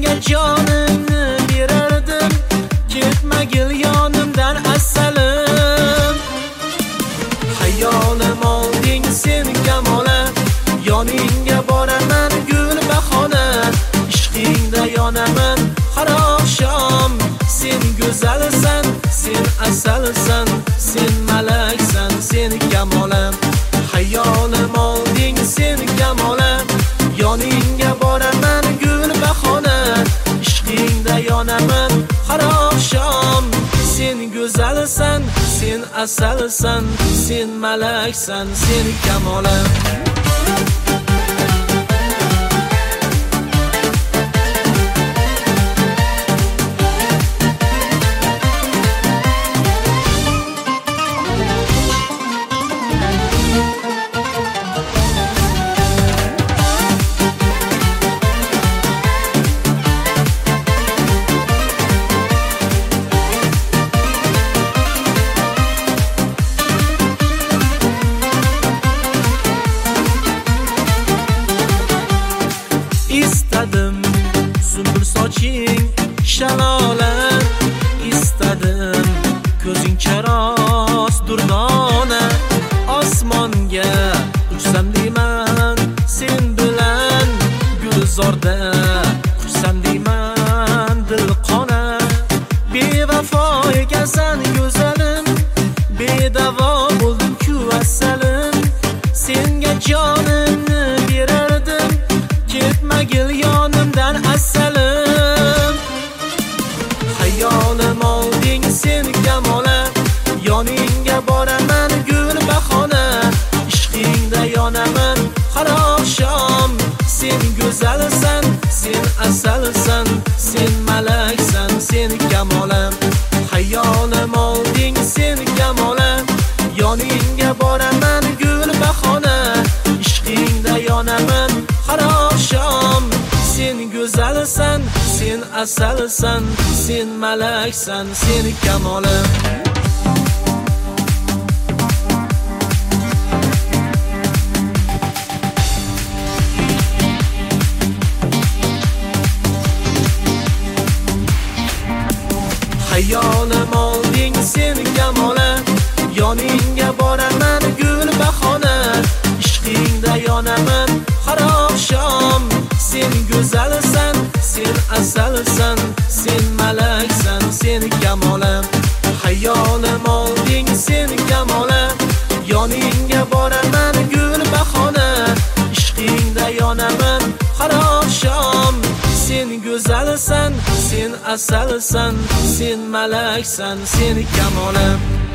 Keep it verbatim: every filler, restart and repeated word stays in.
senga jonimni berardim, ketmagil yonimdan asalim. Hayolim olding sen kamola, yoningga boraman gul bahona, ishqingda yonaman har oqshom. Sen go'zalsan, sen asalsan, sen malaksan, sen kamola. Hayolim olding sen kamola, yoningga boraman gul bahona, ishqingda yonaman har oqshom. Sen go'zalsan, sen asalsan, sen malaksan, sen kamola. İstadim sumbul soching shalola, istadim ko'zing charos durdona. Osmonga uchsam deyman sen bilan, gulzorda quchsam deyman dil qona. Bevafo ekansan go'zalim, bedavo bo'ldim-ku asalim. Senga jonimni berardim, ketmagil yonimdan asalim. Hayolim olding sen kamola, yoningga boraman gul bahona, ishqingda yonaman har oqshom. Sen go'zalsan, sen asalsan, sen malaksan, sen kamola. Hayolim olding sen kamola, yoningga boraman gul bahona, ishqingda yonaman har oqshom. Sen go'zalsan, sen asalsan, sen malaksan, sen kamola. Hayolim olding sen kamola, yoningga boraman gul bahona, ishqingda yonaman har oqshom. Sen go'zalsan, sen asalsan, sen malaksan, sen kamola. Hayolim olding sen kamola, yoningga boraman gul bahona, ishqingda yonaman har oqshom. Sen go'zalsan, sen asalsan, sen malaksan, sen kamola.